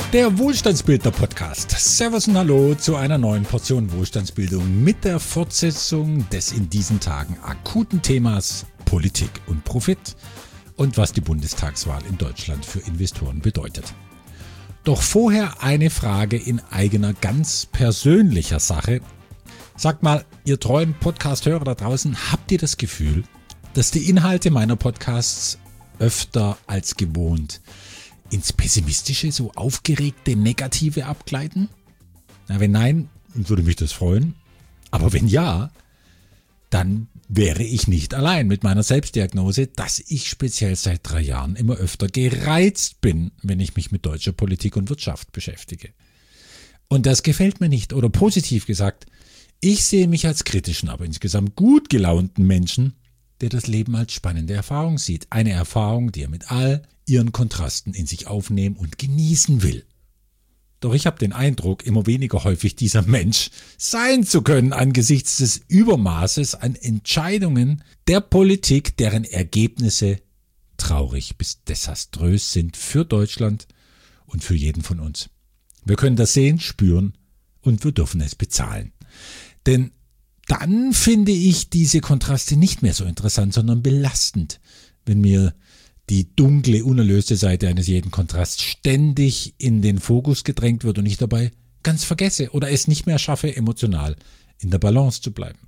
Der Wohlstandsbildner-Podcast. Servus und Hallo zu einer neuen Portion Wohlstandsbildung mit der Fortsetzung des in diesen Tagen akuten Themas Politik und Profit und was die Bundestagswahl in Deutschland für Investoren bedeutet. Doch vorher eine Frage in eigener, ganz persönlicher Sache. Sagt mal, ihr treuen Podcast-Hörer da draußen, habt ihr das Gefühl, dass die Inhalte meiner Podcasts öfter als gewohnt ins Pessimistische, so aufgeregte, Negative abgleiten? Na, wenn nein, würde mich das freuen. Aber wenn ja, dann wäre ich nicht allein mit meiner Selbstdiagnose, dass ich speziell seit 3 Jahren immer öfter gereizt bin, wenn ich mich mit deutscher Politik und Wirtschaft beschäftige. Und das gefällt mir nicht. Oder positiv gesagt, ich sehe mich als kritischen, aber insgesamt gut gelaunten Menschen, der das Leben als spannende Erfahrung sieht. Eine Erfahrung, die er mit all ihren Kontrasten in sich aufnehmen und genießen will. Doch ich habe den Eindruck, immer weniger häufig dieser Mensch sein zu können angesichts des Übermaßes an Entscheidungen der Politik, deren Ergebnisse traurig bis desaströs sind für Deutschland und für jeden von uns. Wir können das sehen, spüren und wir dürfen es bezahlen. Denn dann finde ich diese Kontraste nicht mehr so interessant, sondern belastend, wenn mir die dunkle, unerlöste Seite eines jeden Kontrasts ständig in den Fokus gedrängt wird und ich dabei ganz vergesse oder es nicht mehr schaffe, emotional in der Balance zu bleiben.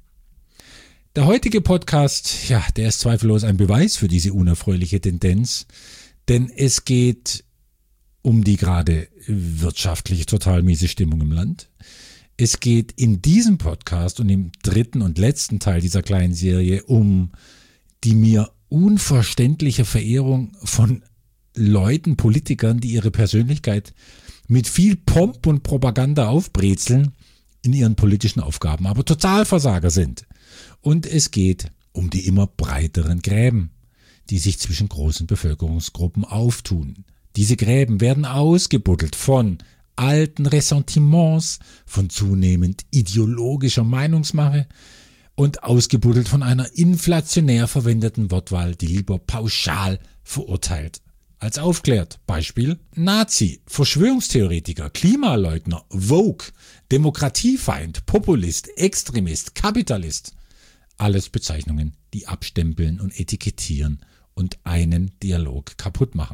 Der heutige Podcast, ja, der ist zweifellos ein Beweis für diese unerfreuliche Tendenz, denn es geht um die gerade wirtschaftlich total miese Stimmung im Land. Es geht in diesem Podcast und im dritten und letzten Teil dieser kleinen Serie um die mir unverständliche Verehrung von Leuten, Politikern, die ihre Persönlichkeit mit viel Pomp und Propaganda aufbrezeln in ihren politischen Aufgaben, aber Totalversager sind. Und es geht um die immer breiteren Gräben, die sich zwischen großen Bevölkerungsgruppen auftun. Diese Gräben werden ausgebuddelt von alten Ressentiments, von zunehmend ideologischer Meinungsmache und ausgebuddelt von einer inflationär verwendeten Wortwahl, die lieber pauschal verurteilt als aufklärt. Beispiel Nazi, Verschwörungstheoretiker, Klimaleugner, Woke, Demokratiefeind, Populist, Extremist, Kapitalist. Alles Bezeichnungen, die abstempeln und etikettieren und einen Dialog kaputt machen.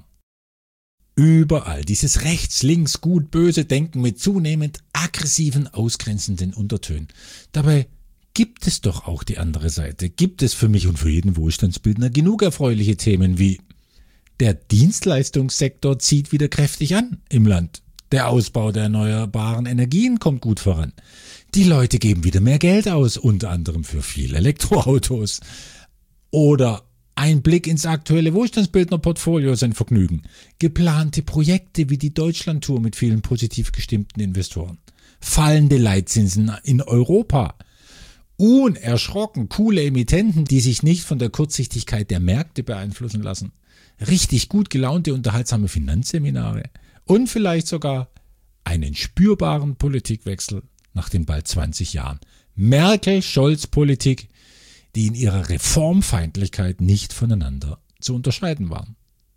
Überall dieses rechts, links, gut, böse Denken mit zunehmend aggressiven, ausgrenzenden Untertönen. Dabei gibt es doch auch die andere Seite. Gibt es für mich und für jeden Wohlstandsbildner genug erfreuliche Themen wie der Dienstleistungssektor zieht wieder kräftig an im Land. Der Ausbau der erneuerbaren Energien kommt gut voran. Die Leute geben wieder mehr Geld aus, unter anderem für viele Elektroautos. Oder ein Blick ins aktuelle Wohlstandsbildner-Portfolio ist ein Vergnügen. Geplante Projekte wie die Deutschlandtour mit vielen positiv gestimmten Investoren. Fallende Leitzinsen in Europa. Unerschrocken coole Emittenten, die sich nicht von der Kurzsichtigkeit der Märkte beeinflussen lassen. Richtig gut gelaunte, unterhaltsame Finanzseminare. Und vielleicht sogar einen spürbaren Politikwechsel nach den bald 20 Jahren. Merkel-Scholz-Politik, die in ihrer Reformfeindlichkeit nicht voneinander zu unterscheiden waren.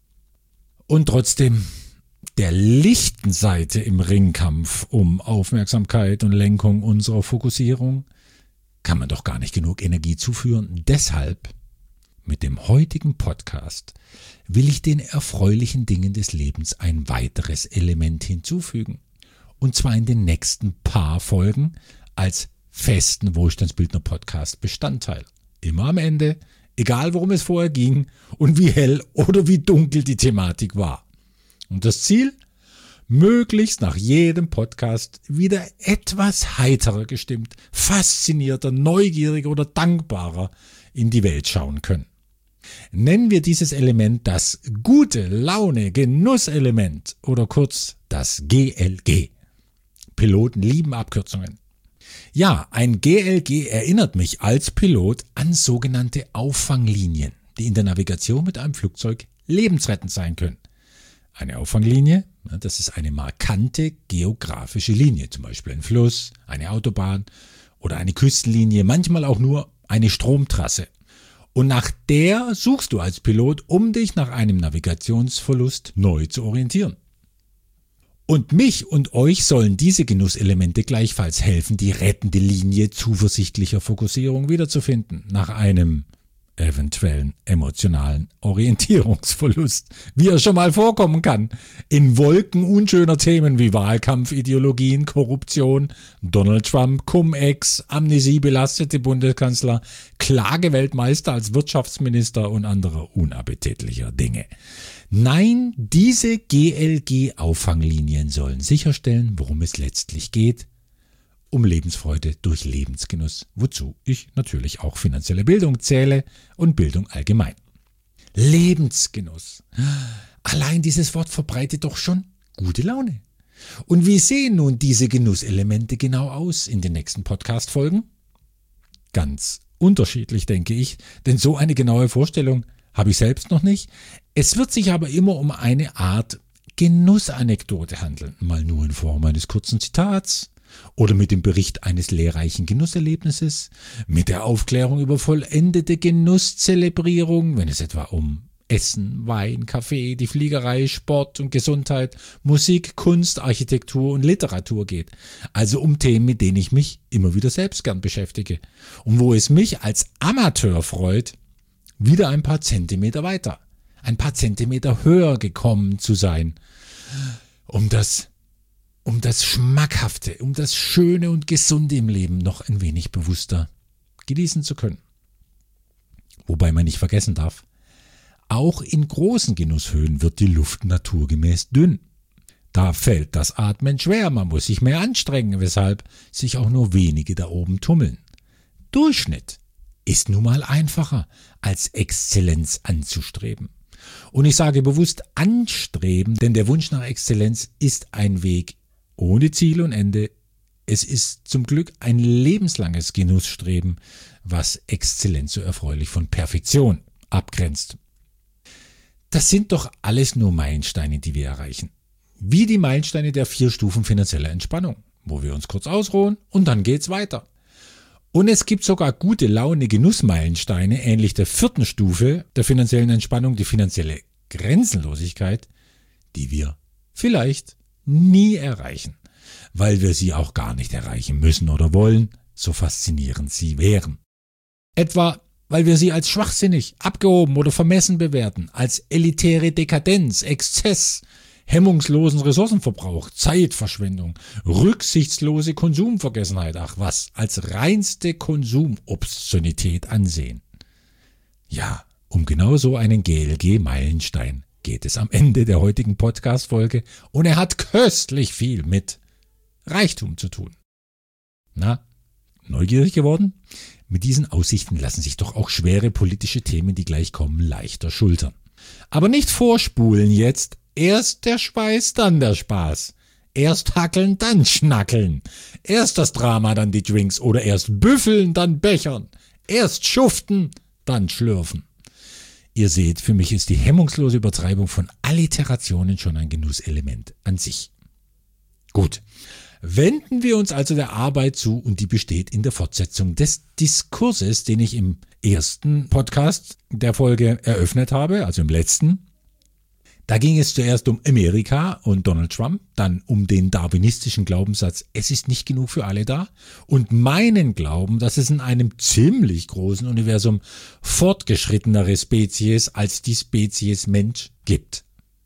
Und trotzdem, der lichten Seite im Ringkampf um Aufmerksamkeit und Lenkung unserer Fokussierung kann man doch gar nicht genug Energie zuführen. Deshalb, mit dem heutigen Podcast, will ich den erfreulichen Dingen des Lebens ein weiteres Element hinzufügen. Und zwar in den nächsten paar Folgen als festen Wohlstandsbildner-Podcast Bestandteil. Immer am Ende, egal worum es vorher ging und wie hell oder wie dunkel die Thematik war. Und das Ziel? Möglichst nach jedem Podcast wieder etwas heiterer gestimmt, faszinierter, neugieriger oder dankbarer in die Welt schauen können. Nennen wir dieses Element das gute Laune-Genusselement oder kurz das GLG. Piloten lieben Abkürzungen. Ja, ein GLG erinnert mich als Pilot an sogenannte Auffanglinien, die in der Navigation mit einem Flugzeug lebensrettend sein können. Eine Auffanglinie, das ist eine markante geografische Linie, zum Beispiel ein Fluss, eine Autobahn oder eine Küstenlinie, manchmal auch nur eine Stromtrasse. Und nach der suchst du als Pilot, um dich nach einem Navigationsverlust neu zu orientieren. Und mich und euch sollen diese Genusselemente gleichfalls helfen, die rettende Linie zuversichtlicher Fokussierung wiederzufinden, nach einem eventuellen emotionalen Orientierungsverlust, wie er schon mal vorkommen kann, in Wolken unschöner Themen wie Wahlkampfideologien, Korruption, Donald Trump, Cum-Ex, amnesiebelastete Bundeskanzler, Klageweltmeister als Wirtschaftsminister und andere unappetitlicher Dinge. Nein, diese GLG-Auffanglinien sollen sicherstellen, worum es letztlich geht, um Lebensfreude durch Lebensgenuss, wozu ich natürlich auch finanzielle Bildung zähle und Bildung allgemein. Lebensgenuss. Allein dieses Wort verbreitet doch schon gute Laune. Und wie sehen nun diese Genusselemente genau aus in den nächsten Podcast-Folgen? Ganz unterschiedlich, denke ich, denn so eine genaue Vorstellung habe ich selbst noch nicht. Es wird sich aber immer um eine Art Genussanekdote handeln, mal nur in Form eines kurzen Zitats, oder mit dem Bericht eines lehrreichen Genusserlebnisses, mit der Aufklärung über vollendete Genusszelebrierung, wenn es etwa um Essen, Wein, Kaffee, die Fliegerei, Sport und Gesundheit, Musik, Kunst, Architektur und Literatur geht. Also um Themen, mit denen ich mich immer wieder selbst gern beschäftige und wo es mich als Amateur freut, wieder ein paar Zentimeter weiter, ein paar Zentimeter höher gekommen zu sein, um das Schmackhafte, um das Schöne und Gesunde im Leben noch ein wenig bewusster genießen zu können. Wobei man nicht vergessen darf, auch in großen Genusshöhen wird die Luft naturgemäß dünn. Da fällt das Atmen schwer, man muss sich mehr anstrengen, weshalb sich auch nur wenige da oben tummeln. Durchschnitt ist nun mal einfacher, als Exzellenz anzustreben. Und ich sage bewusst anstreben, denn der Wunsch nach Exzellenz ist ein Weg ohne Ziel und Ende. Es ist zum Glück ein lebenslanges Genussstreben, was Exzellenz so erfreulich von Perfektion abgrenzt. Das sind doch alles nur Meilensteine, die wir erreichen. Wie die Meilensteine der 4 Stufen finanzieller Entspannung, wo wir uns kurz ausruhen und dann geht's weiter. Und es gibt sogar gute Laune Genussmeilensteine, ähnlich der 4. Stufe der finanziellen Entspannung, die finanzielle Grenzenlosigkeit, die wir vielleicht nie erreichen, weil wir sie auch gar nicht erreichen müssen oder wollen, so faszinierend sie wären. Etwa, weil wir sie als schwachsinnig, abgehoben oder vermessen bewerten, als elitäre Dekadenz, Exzess, hemmungslosen Ressourcenverbrauch, Zeitverschwendung, rücksichtslose Konsumvergessenheit, ach was, als reinste Konsumobszönität ansehen. Ja, um genau so einen GLG-Meilenstein geht es am Ende der heutigen Podcast-Folge und er hat köstlich viel mit Reichtum zu tun. Na, neugierig geworden? Mit diesen Aussichten lassen sich doch auch schwere politische Themen, die gleich kommen, leichter schultern. Aber nicht vorspulen jetzt. Erst der Schweiß, dann der Spaß. Erst hackeln, dann schnackeln. Erst das Drama, dann die Drinks oder erst büffeln, dann bechern. Erst schuften, dann schlürfen. Ihr seht, für mich ist die hemmungslose Übertreibung von Alliterationen schon ein Genusselement an sich. Gut, wenden wir uns also der Arbeit zu und die besteht in der Fortsetzung des Diskurses, den ich im ersten Podcast der Folge eröffnet habe, also im letzten. Da ging es zuerst um Amerika und Donald Trump, dann um den darwinistischen Glaubenssatz, es ist nicht genug für alle da, und meinen Glauben, dass es in einem ziemlich großen Universum fortgeschrittenere Spezies als die Spezies Mensch gibt.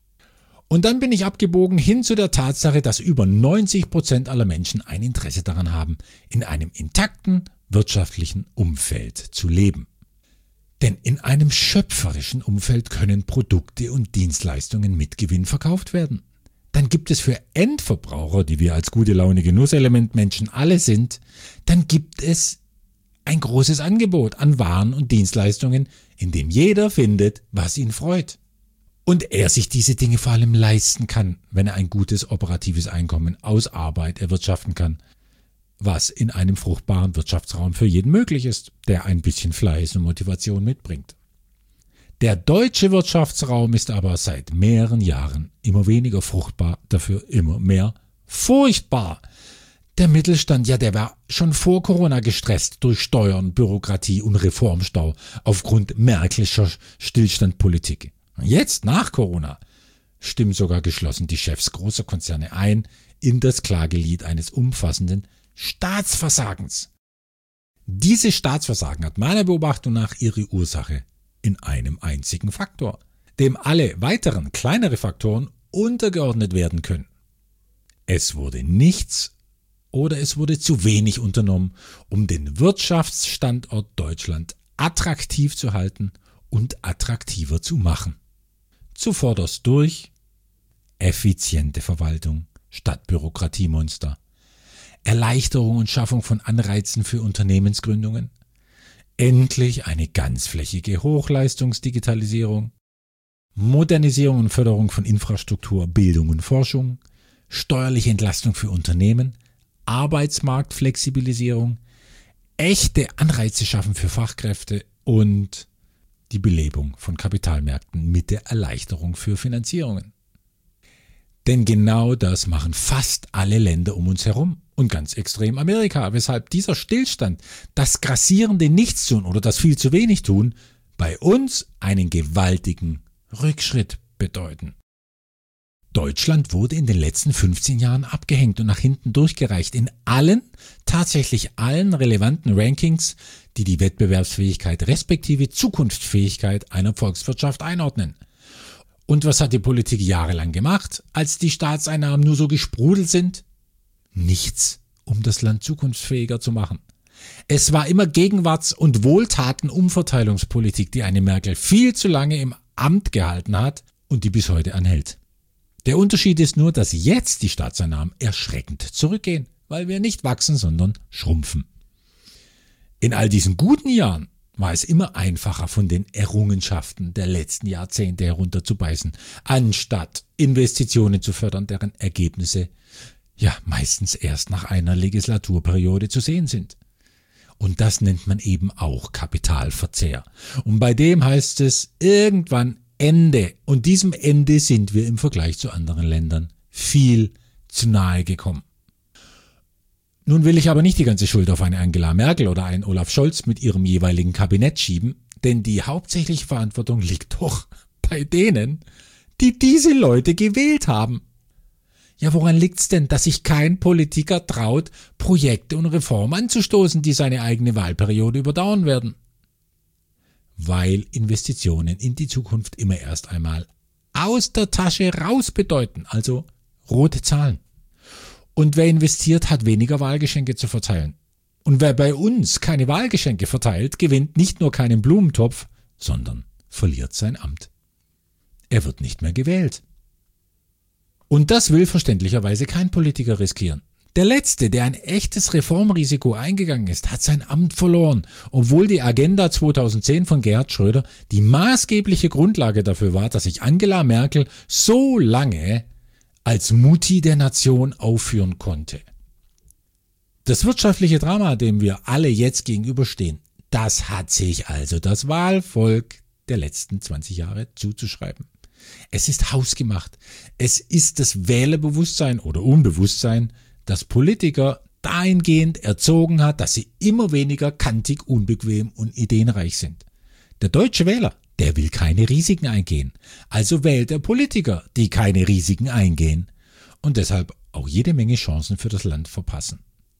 Und dann bin ich abgebogen hin zu der Tatsache, dass über 90% aller Menschen ein Interesse daran haben, in einem intakten wirtschaftlichen Umfeld zu leben. Denn in einem schöpferischen Umfeld können Produkte und Dienstleistungen mit Gewinn verkauft werden. Dann gibt es für Endverbraucher, die wir als gute Laune Genusselement Menschen alle sind, dann gibt es ein großes Angebot an Waren und Dienstleistungen, in dem jeder findet, was ihn freut. Und er sich diese Dinge vor allem leisten kann, wenn er ein gutes operatives Einkommen aus Arbeit erwirtschaften kann, was in einem fruchtbaren Wirtschaftsraum für jeden möglich ist, der ein bisschen Fleiß und Motivation mitbringt. Der deutsche Wirtschaftsraum ist aber seit mehreren Jahren immer weniger fruchtbar, dafür immer mehr furchtbar. Der Mittelstand, ja, der war schon vor Corona gestresst durch Steuern, Bürokratie und Reformstau aufgrund merkelischer Stillstandpolitik. Jetzt, nach Corona, stimmen sogar geschlossen die Chefs großer Konzerne ein in das Klagelied eines umfassenden Staatsversagens. Dieses Staatsversagen hat meiner Beobachtung nach ihre Ursache in einem einzigen Faktor, dem alle weiteren kleinere Faktoren untergeordnet werden können. Es wurde nichts oder es wurde zu wenig unternommen, um den Wirtschaftsstandort Deutschland attraktiv zu halten und attraktiver zu machen. Zuvorderst durch effiziente Verwaltung statt Bürokratiemonster, Erleichterung und Schaffung von Anreizen für Unternehmensgründungen, endlich eine ganzflächige Hochleistungsdigitalisierung, Modernisierung und Förderung von Infrastruktur, Bildung und Forschung, steuerliche Entlastung für Unternehmen, Arbeitsmarktflexibilisierung, echte Anreize schaffen für Fachkräfte und die Belebung von Kapitalmärkten mit der Erleichterung für Finanzierungen. Denn genau das machen fast alle Länder um uns herum und ganz extrem Amerika, weshalb dieser Stillstand, das grassierende Nichtstun oder das viel zu wenig tun, bei uns einen gewaltigen Rückschritt bedeuten. Deutschland wurde in den letzten 15 Jahren abgehängt und nach hinten durchgereicht in tatsächlich allen relevanten Rankings, die die Wettbewerbsfähigkeit respektive Zukunftsfähigkeit einer Volkswirtschaft einordnen. Und was hat die Politik jahrelang gemacht, als die Staatseinnahmen nur so gesprudelt sind? Nichts, um das Land zukunftsfähiger zu machen. Es war immer Gegenwarts- und Wohltaten-Umverteilungspolitik, die eine Merkel viel zu lange im Amt gehalten hat und die bis heute anhält. Der Unterschied ist nur, dass jetzt die Staatseinnahmen erschreckend zurückgehen, weil wir nicht wachsen, sondern schrumpfen. In all diesen guten Jahren war es immer einfacher, von den Errungenschaften der letzten Jahrzehnte herunterzubeißen, anstatt Investitionen zu fördern, deren Ergebnisse meistens erst nach einer Legislaturperiode zu sehen sind. Und das nennt man eben auch Kapitalverzehr. Und bei dem heißt es irgendwann Ende. Und diesem Ende sind wir im Vergleich zu anderen Ländern viel zu nahe gekommen. Nun will ich aber nicht die ganze Schuld auf eine Angela Merkel oder einen Olaf Scholz mit ihrem jeweiligen Kabinett schieben, denn die hauptsächliche Verantwortung liegt doch bei denen, die diese Leute gewählt haben. Ja, woran liegt's denn, dass sich kein Politiker traut, Projekte und Reformen anzustoßen, die seine eigene Wahlperiode überdauern werden? Weil Investitionen in die Zukunft immer erst einmal aus der Tasche raus bedeuten, also rote Zahlen. Und wer investiert, hat weniger Wahlgeschenke zu verteilen. Und wer bei uns keine Wahlgeschenke verteilt, gewinnt nicht nur keinen Blumentopf, sondern verliert sein Amt. Er wird nicht mehr gewählt. Und das will verständlicherweise kein Politiker riskieren. Der Letzte, der ein echtes Reformrisiko eingegangen ist, hat sein Amt verloren, obwohl die Agenda 2010 von Gerhard Schröder die maßgebliche Grundlage dafür war, dass sich Angela Merkel so lange als Mutti der Nation aufführen konnte. Das wirtschaftliche Drama, dem wir alle jetzt gegenüberstehen, das hat sich also das Wahlvolk der letzten 20 Jahre zuzuschreiben. Es ist hausgemacht. Es ist das Wählerbewusstsein oder Unbewusstsein, das Politiker dahingehend erzogen hat, dass sie immer weniger kantig, unbequem und ideenreich sind. Der deutsche Wähler, der will keine Risiken eingehen. Also wählt er Politiker, die keine Risiken eingehen und deshalb auch jede Menge Chancen für das Land verpassen.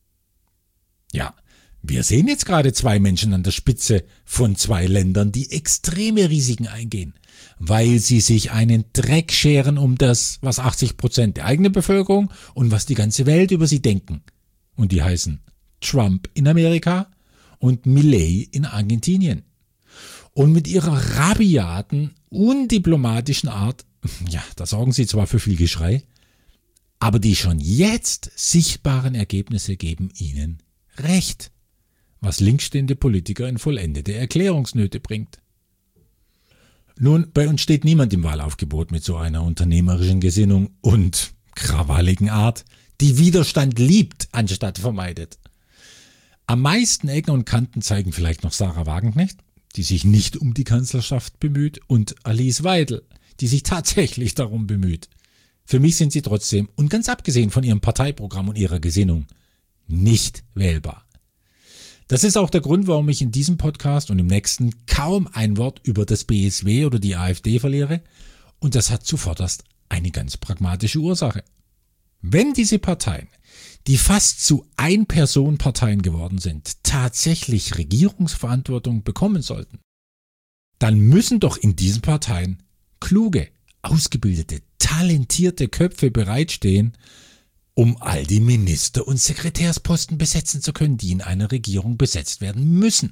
Ja, wir sehen jetzt gerade zwei Menschen an der Spitze von zwei Ländern, die extreme Risiken eingehen, weil sie sich einen Dreck scheren um das, was 80% der eigenen Bevölkerung und was die ganze Welt über sie denken. Und die heißen Trump in Amerika und Milei in Argentinien. Und mit ihrer rabiaten, undiplomatischen Art, da sorgen sie zwar für viel Geschrei, aber die schon jetzt sichtbaren Ergebnisse geben ihnen Recht, was linksstehende Politiker in vollendete Erklärungsnöte bringt. Nun, bei uns steht niemand im Wahlaufgebot mit so einer unternehmerischen Gesinnung und krawalligen Art, die Widerstand liebt, anstatt vermeidet. Am meisten Ecken und Kanten zeigen vielleicht noch Sarah Wagenknecht, die sich nicht um die Kanzlerschaft bemüht, und Alice Weidel, die sich tatsächlich darum bemüht. Für mich sind sie trotzdem, und ganz abgesehen von ihrem Parteiprogramm und ihrer Gesinnung, nicht wählbar. Das ist auch der Grund, warum ich in diesem Podcast und im nächsten kaum ein Wort über das BSW oder die AfD verliere. Und das hat zuvorderst eine ganz pragmatische Ursache. Wenn diese Parteien, die fast zu Ein-Personen-Parteien geworden sind, tatsächlich Regierungsverantwortung bekommen sollten, dann müssen doch in diesen Parteien kluge, ausgebildete, talentierte Köpfe bereitstehen, um all die Minister- und Sekretärsposten besetzen zu können, die in einer Regierung besetzt werden müssen.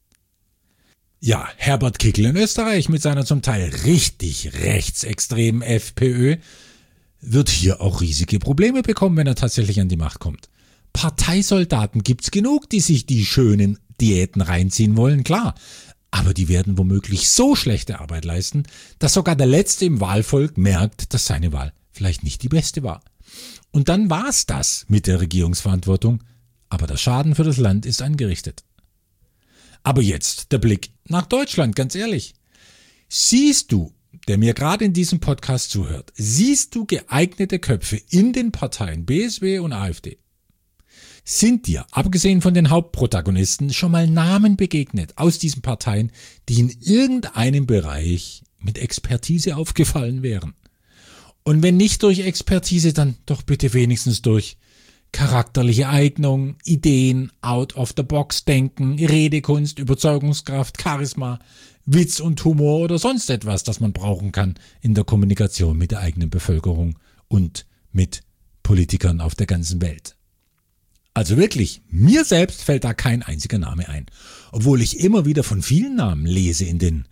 Ja, Herbert Kickl in Österreich mit seiner zum Teil richtig rechtsextremen FPÖ wird hier auch riesige Probleme bekommen, wenn er tatsächlich an die Macht kommt. Parteisoldaten gibt's genug, die sich die schönen Diäten reinziehen wollen, klar. Aber die werden womöglich so schlechte Arbeit leisten, dass sogar der Letzte im Wahlvolk merkt, dass seine Wahl vielleicht nicht die beste war. Und dann war's das mit der Regierungsverantwortung, aber der Schaden für das Land ist angerichtet. Aber jetzt der Blick nach Deutschland, ganz ehrlich. Siehst du, der mir gerade in diesem Podcast zuhört, siehst du geeignete Köpfe in den Parteien BSW und AfD? Sind dir, abgesehen von den Hauptprotagonisten, schon mal Namen begegnet aus diesen Parteien, die in irgendeinem Bereich mit Expertise aufgefallen wären? Und wenn nicht durch Expertise, dann doch bitte wenigstens durch charakterliche Eignung, Ideen, Out-of-the-Box-Denken, Redekunst, Überzeugungskraft, Charisma, Witz und Humor oder sonst etwas, das man brauchen kann in der Kommunikation mit der eigenen Bevölkerung und mit Politikern auf der ganzen Welt. Also wirklich, mir selbst fällt da kein einziger Name ein, obwohl ich immer wieder von vielen Namen lese in den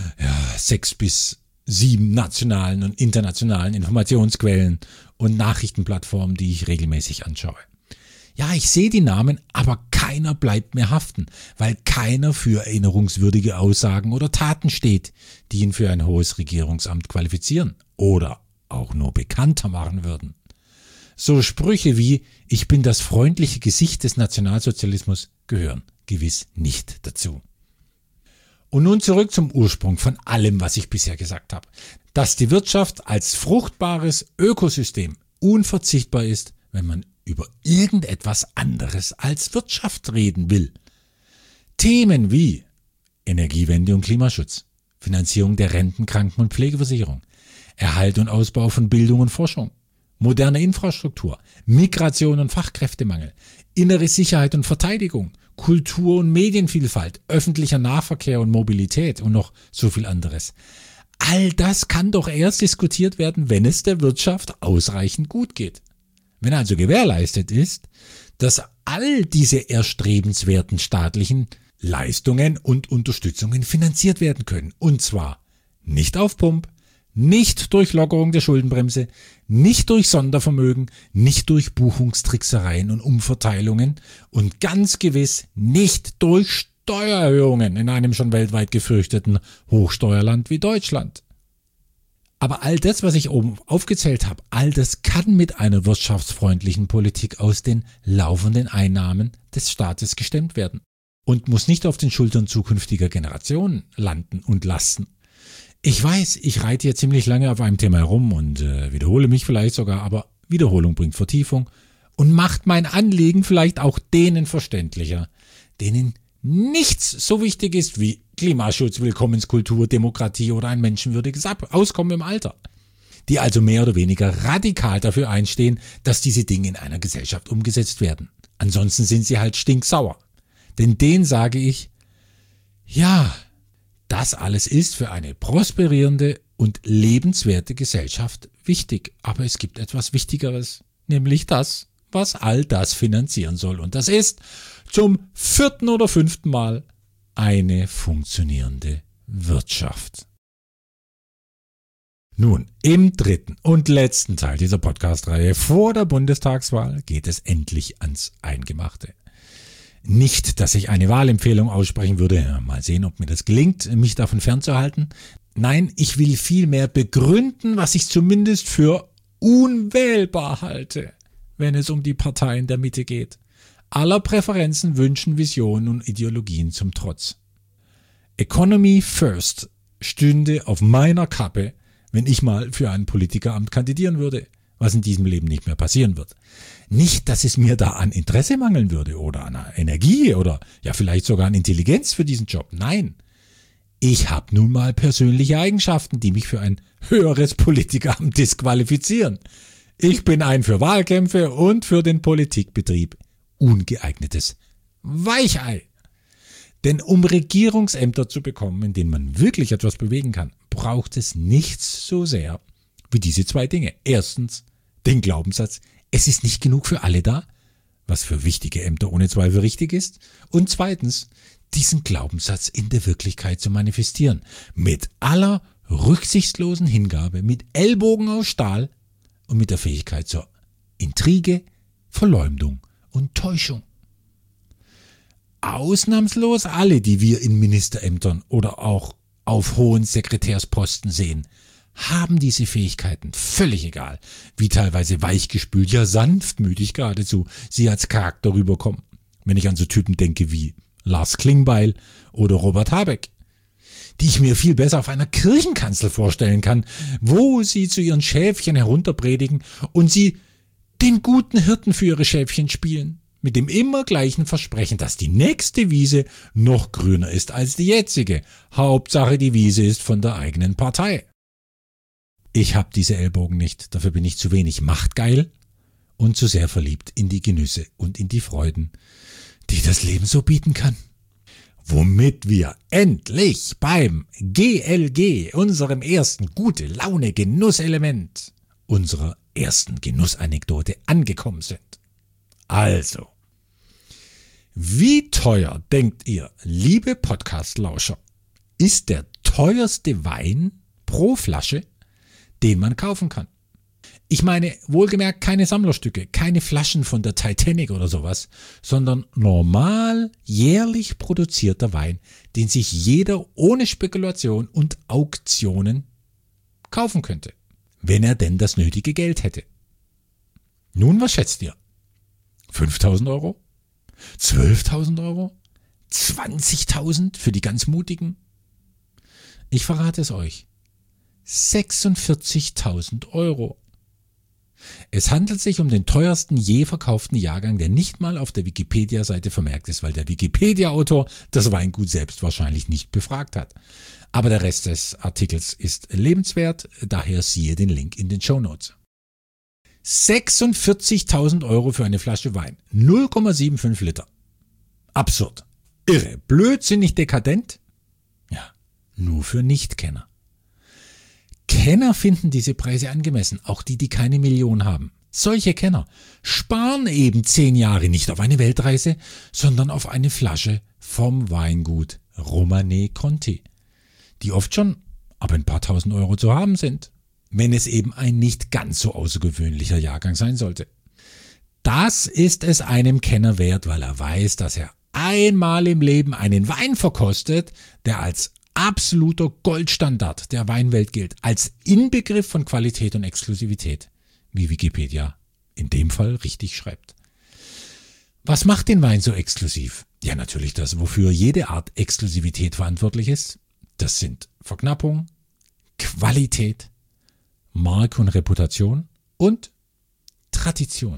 6 bis 7 nationalen und internationalen Informationsquellen und Nachrichtenplattformen, die ich regelmäßig anschaue. Ja, ich sehe die Namen, aber keiner bleibt mir haften, weil keiner für erinnerungswürdige Aussagen oder Taten steht, die ihn für ein hohes Regierungsamt qualifizieren oder auch nur bekannter machen würden. So Sprüche wie „Ich bin das freundliche Gesicht des Nationalsozialismus" gehören gewiss nicht dazu. Und nun zurück zum Ursprung von allem, was ich bisher gesagt habe. Dass die Wirtschaft als fruchtbares Ökosystem unverzichtbar ist, wenn man über irgendetwas anderes als Wirtschaft reden will. Themen wie Energiewende und Klimaschutz, Finanzierung der Renten-, Kranken- und Pflegeversicherung, Erhalt und Ausbau von Bildung und Forschung, moderne Infrastruktur, Migration und Fachkräftemangel, innere Sicherheit und Verteidigung, Kultur- und Medienvielfalt, öffentlicher Nahverkehr und Mobilität und noch so viel anderes. All das kann doch erst diskutiert werden, wenn es der Wirtschaft ausreichend gut geht. Wenn also gewährleistet ist, dass all diese erstrebenswerten staatlichen Leistungen und Unterstützungen finanziert werden können. Und zwar nicht auf Pump, nicht durch Lockerung der Schuldenbremse, nicht durch Sondervermögen, nicht durch Buchungstricksereien und Umverteilungen und ganz gewiss nicht durch Steuererhöhungen in einem schon weltweit gefürchteten Hochsteuerland wie Deutschland. Aber all das, was ich oben aufgezählt habe, all das kann mit einer wirtschaftsfreundlichen Politik aus den laufenden Einnahmen des Staates gestemmt werden und muss nicht auf den Schultern zukünftiger Generationen landen und lasten. Ich weiß, ich reite hier ziemlich lange auf einem Thema herum und wiederhole mich vielleicht sogar, aber Wiederholung bringt Vertiefung und macht mein Anliegen vielleicht auch denen verständlicher, denen nichts so wichtig ist wie Klimaschutz, Willkommenskultur, Demokratie oder ein menschenwürdiges Auskommen im Alter. Die also mehr oder weniger radikal dafür einstehen, dass diese Dinge in einer Gesellschaft umgesetzt werden. Ansonsten sind sie halt stinksauer. Denn denen sage ich, ja, das alles ist für eine prosperierende und lebenswerte Gesellschaft wichtig. Aber es gibt etwas Wichtigeres, nämlich das, was all das finanzieren soll. Und das ist zum 4. oder 5. Mal eine funktionierende Wirtschaft. Nun, im 3. und letzten Teil dieser Podcast-Reihe vor der Bundestagswahl geht es endlich ans Eingemachte. Nicht, dass ich eine Wahlempfehlung aussprechen würde, mal sehen, ob mir das gelingt, mich davon fernzuhalten. Nein, ich will vielmehr begründen, was ich zumindest für unwählbar halte, wenn es um die Parteien der Mitte geht. Aller Präferenzen, Wünschen, Visionen und Ideologien zum Trotz. Economy first stünde auf meiner Kappe, wenn ich mal für ein Politikeramt kandidieren würde, was in diesem Leben nicht mehr passieren wird. Nicht, dass es mir da an Interesse mangeln würde oder an Energie oder ja vielleicht sogar an Intelligenz für diesen Job. Nein, Ich habe nun mal persönliche Eigenschaften, die mich für ein höheres Politikeramt disqualifizieren. Ich bin ein für Wahlkämpfe und für den Politikbetrieb ungeeignetes Weichei. Denn um Regierungsämter zu bekommen, in denen man wirklich etwas bewegen kann, braucht es nichts so sehr wie diese zwei Dinge. Erstens den Glaubenssatz, es ist nicht genug für alle da, was für wichtige Ämter ohne Zweifel richtig ist. Und zweitens diesen Glaubenssatz in der Wirklichkeit zu manifestieren. Mit aller rücksichtslosen Hingabe, mit Ellbogen aus Stahl und mit der Fähigkeit zur Intrige, Verleumdung und Täuschung. Ausnahmslos alle, die wir in Ministerämtern oder auch auf hohen Sekretärsposten sehen, haben diese Fähigkeiten, völlig egal, wie teilweise weichgespült, ja sanftmütig geradezu, sie als Charakter rüberkommen. Wenn ich an so Typen denke wie Lars Klingbeil oder Robert Habeck, die ich mir viel besser auf einer Kirchenkanzel vorstellen kann, wo sie zu ihren Schäfchen herunterpredigen und sie den guten Hirten für ihre Schäfchen spielen, mit dem immer gleichen Versprechen, dass die nächste Wiese noch grüner ist als die jetzige. Hauptsache, die Wiese ist von der eigenen Partei. Ich habe diese Ellbogen nicht, dafür bin ich zu wenig machtgeil und zu sehr verliebt in die Genüsse und in die Freuden, die das Leben so bieten kann. Womit wir endlich beim GLG, unserem ersten Gute-Laune-Genusselement, unserer ersten Genussanekdote angekommen sind. Also, wie teuer, denkt ihr, liebe Podcast-Lauscher, ist der teuerste Wein pro Flasche, den man kaufen kann? Ich meine, wohlgemerkt keine Sammlerstücke, keine Flaschen von der Titanic oder sowas, sondern normal jährlich produzierter Wein, den sich jeder ohne Spekulation und Auktionen kaufen könnte, wenn er denn das nötige Geld hätte. Nun, was schätzt ihr? 5.000 Euro? 12.000 Euro? 20.000 für die ganz Mutigen? Ich verrate es euch. 46.000 Euro. Es handelt sich um den teuersten je verkauften Jahrgang, der nicht mal auf der Wikipedia-Seite vermerkt ist, weil der Wikipedia-Autor das Weingut selbst wahrscheinlich nicht befragt hat. Aber der Rest des Artikels ist lebenswert, daher siehe den Link in den Shownotes. 46.000 Euro für eine Flasche Wein, 0,75 Liter. Absurd, irre, blödsinnig dekadent? Ja, nur für Nichtkenner. Kenner finden diese Preise angemessen, auch die, die keine Million haben. Solche Kenner sparen eben 10 Jahre nicht auf eine Weltreise, sondern auf eine Flasche vom Weingut Romanée Conti, die oft schon ab ein paar tausend Euro zu haben sind, wenn es eben ein nicht ganz so außergewöhnlicher Jahrgang sein sollte. Das ist es einem Kenner wert, weil er weiß, dass er einmal im Leben einen Wein verkostet, der als absoluter Goldstandard der Weinwelt gilt, als Inbegriff von Qualität und Exklusivität, wie Wikipedia in dem Fall richtig schreibt. Was macht den Wein so exklusiv? Ja, natürlich das, wofür jede Art Exklusivität verantwortlich ist. Das sind Verknappung, Qualität, Marke und Reputation und Tradition.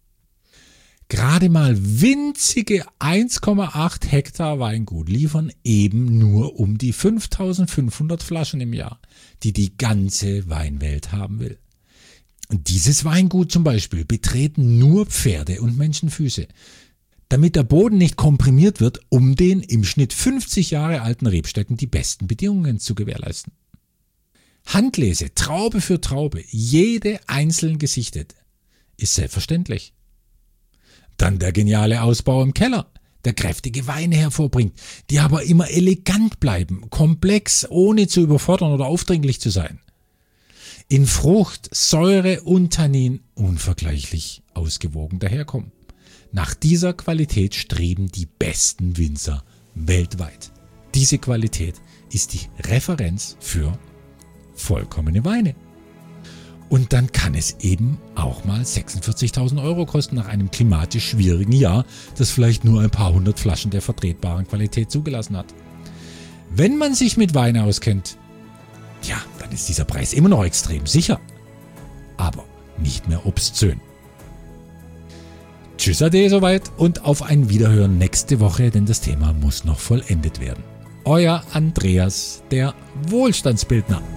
Gerade mal winzige 1,8 Hektar Weingut liefern eben nur um die 5.500 Flaschen im Jahr, die die ganze Weinwelt haben will. Und dieses Weingut zum Beispiel betreten nur Pferde und Menschenfüße, damit der Boden nicht komprimiert wird, um den im Schnitt 50 Jahre alten Rebstöcken die besten Bedingungen zu gewährleisten. Handlese, Traube für Traube, jede einzeln gesichtet, ist selbstverständlich. Dann der geniale Ausbau im Keller, der kräftige Weine hervorbringt, die aber immer elegant bleiben, komplex, ohne zu überfordern oder aufdringlich zu sein. In Frucht, Säure und Tannin unvergleichlich ausgewogen daherkommen. Nach dieser Qualität streben die besten Winzer weltweit. Diese Qualität ist die Referenz für vollkommene Weine. Und dann kann es eben auch mal 46.000 Euro kosten nach einem klimatisch schwierigen Jahr, das vielleicht nur ein paar hundert Flaschen der vertretbaren Qualität zugelassen hat. Wenn man sich mit Wein auskennt, ja, dann ist dieser Preis immer noch extrem sicher, aber nicht mehr obszön. Tschüss ade soweit und auf ein Wiederhören nächste Woche, denn das Thema muss noch vollendet werden. Euer Andreas, der Wohlstandsbildner.